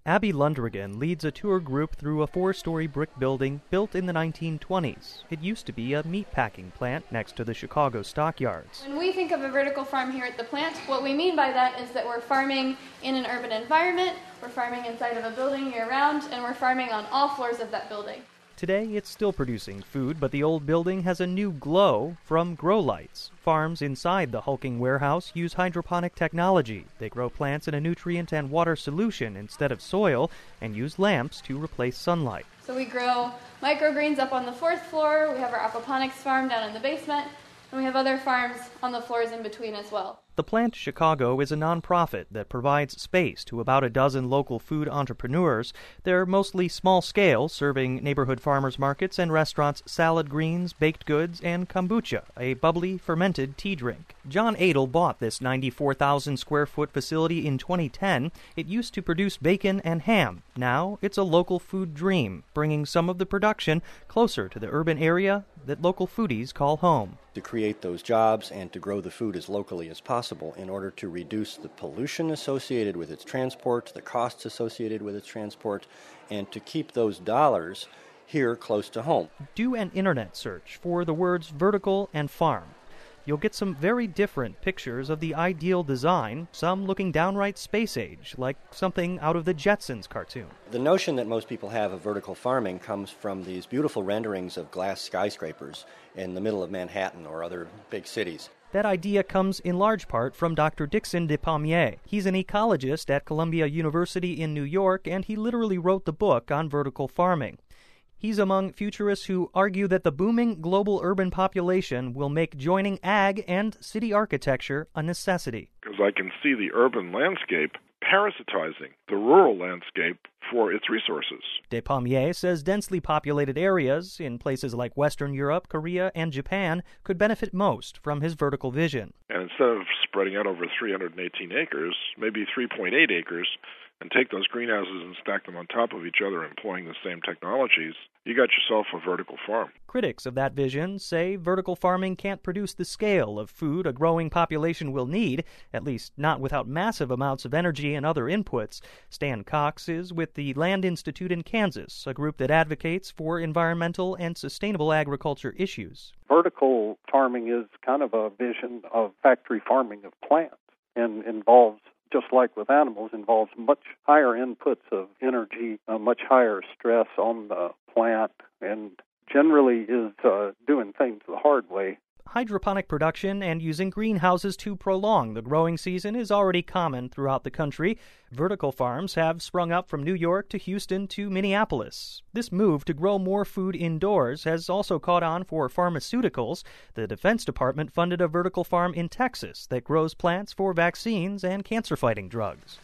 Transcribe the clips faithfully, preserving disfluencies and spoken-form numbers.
Abby Lundrigan leads a tour group through a four-story brick building built in the nineteen twenties. It used to be a meatpacking plant next to the Chicago stockyards. When we think of a vertical farm here at the plant, what we mean by that is that we're farming in an urban environment, we're farming inside of a building year-round, and we're farming on all floors of that building. Today, it's still producing food, but the old building has a new glow from grow lights. Farms inside the hulking warehouse use hydroponic technology. They grow plants in a nutrient and water solution instead of soil and use lamps to replace sunlight. So we grow microgreens up on the fourth floor, we have our aquaponics farm down in the basement, and we have other farms on the floors in between as well. The Plant Chicago is a nonprofit that provides space to about a dozen local food entrepreneurs. They're mostly small scale, serving neighborhood farmers markets and restaurants salad greens, baked goods, and kombucha, a bubbly, fermented tea drink. John Adel bought this ninety-four thousand square foot facility in twenty ten. It used to produce bacon and ham. Now it's a local food dream, bringing some of the production closer to the urban area that local foodies call home. To create those jobs and to grow the food as locally as possible in order to reduce the pollution associated with its transport, the costs associated with its transport, and to keep those dollars here close to home. Do an internet search for the words vertical and farm. You'll get some very different pictures of the ideal design, some looking downright space age, like something out of the Jetsons cartoon. The notion that most people have of vertical farming comes from these beautiful renderings of glass skyscrapers in the middle of Manhattan or other big cities. That idea comes in large part from Doctor Dixon Despommier. He's an ecologist at Columbia University in New York, and he literally wrote the book on vertical farming. He's among futurists who argue that the booming global urban population will make joining ag and city architecture a necessity. Because I can see the urban landscape parasitizing the rural landscape for its resources. Despommier says densely populated areas in places like Western Europe, Korea, and Japan could benefit most from his vertical vision. And instead of spreading out over three hundred eighteen acres, maybe three point eight acres, and take those greenhouses and stack them on top of each other employing the same technologies, you got yourself a vertical farm. Critics of that vision say vertical farming can't produce the scale of food a growing population will need, at least not without massive amounts of energy and other inputs. Stan Cox is with the Land Institute in Kansas, a group that advocates for environmental and sustainable agriculture issues. Vertical farming is kind of a vision of factory farming of plants and involves, just like with animals, involves much higher inputs of energy, uh, much higher stress on the plant, and generally is uh, doing things the hard way. Hydroponic production and using greenhouses to prolong the growing season is already common throughout the country. Vertical farms have sprung up from New York to Houston to Minneapolis. This move to grow more food indoors has also caught on for pharmaceuticals. The Defense Department funded a vertical farm in Texas that grows plants for vaccines and cancer-fighting drugs.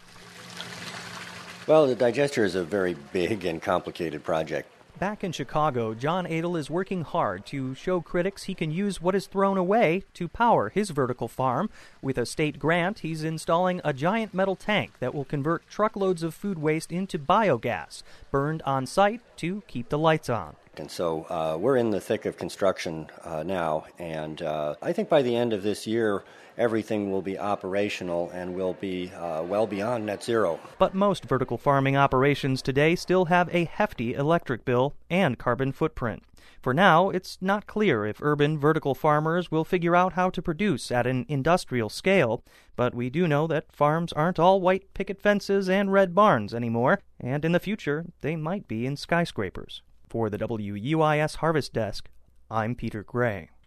Well, the digester is a very big and complicated project. Back in Chicago, John Adel is working hard to show critics he can use what is thrown away to power his vertical farm. With a state grant, he's installing a giant metal tank that will convert truckloads of food waste into biogas, burned on site to keep the lights on. And so uh, we're in the thick of construction uh, now, and uh, I think by the end of this year, everything will be operational and will be uh, well beyond net zero. But most vertical farming operations today still have a hefty electric bill and carbon footprint. For now, it's not clear if urban vertical farmers will figure out how to produce at an industrial scale, but we do know that farms aren't all white picket fences and red barns anymore, and in the future, they might be in skyscrapers. For the W U I S Harvest Desk, I'm Peter Gray.